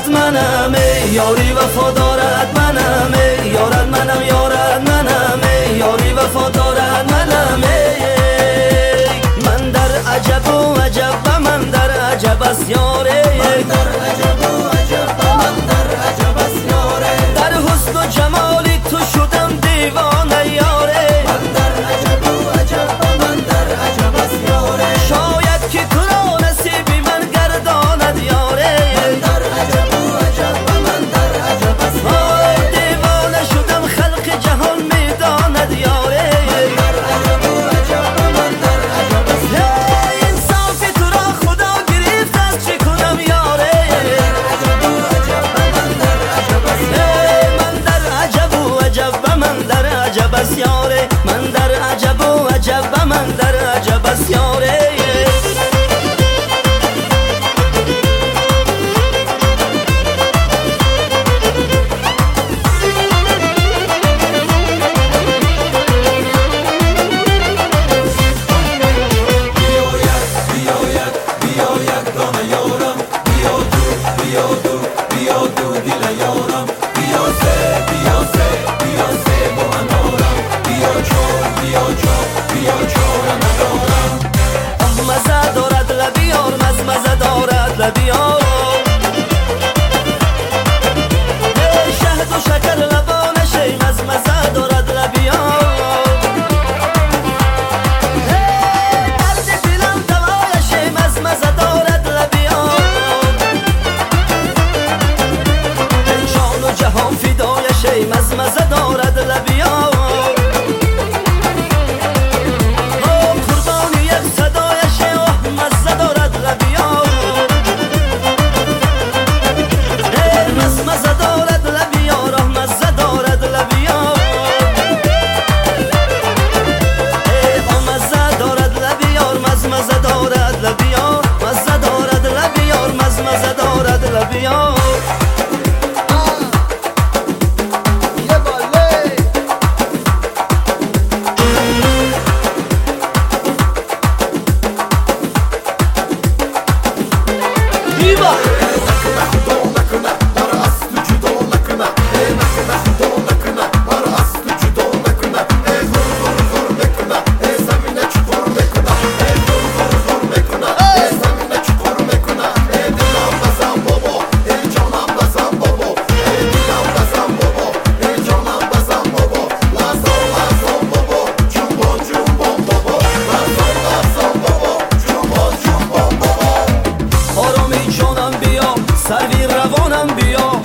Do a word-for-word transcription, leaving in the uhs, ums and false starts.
دارد منم، یاری وفا دارد منم، یارد منم یارد منم، یاری وفا دارد منم. من در عجب و عجب و من در عجب است یاره، من در عجب و عجب و من در عجب است یاره. در حسن و جمالی تو شدم دیوانه یاره، من در عجب و عجب و من در عجب است یاره. شاید که تو را نصیبی من گرداند یاره، من در عجب و عجب و من در عجب است یاره. دیوانه شدم خلق جهان میداند یاره، من در عجب و عجب و من در عجب است یاره. انصافی تو را خدا گرفت از چه کنم یاره، من در عجب و عجب و من در عجب است یاره. من در عجب و عجب و من در عجب است یاره، من در عجب و عجب و من در عجب است یاره. مزه دارد لبی یار، مز مزه دارد لبی یار. شهد و شکر لبانش مز مزه دارد لبی یار. درد دلم دوایش مز مزه دارد لبی یار. جان و جهان فدایش مز مزه دارد لبی یار. سروی روانم بیا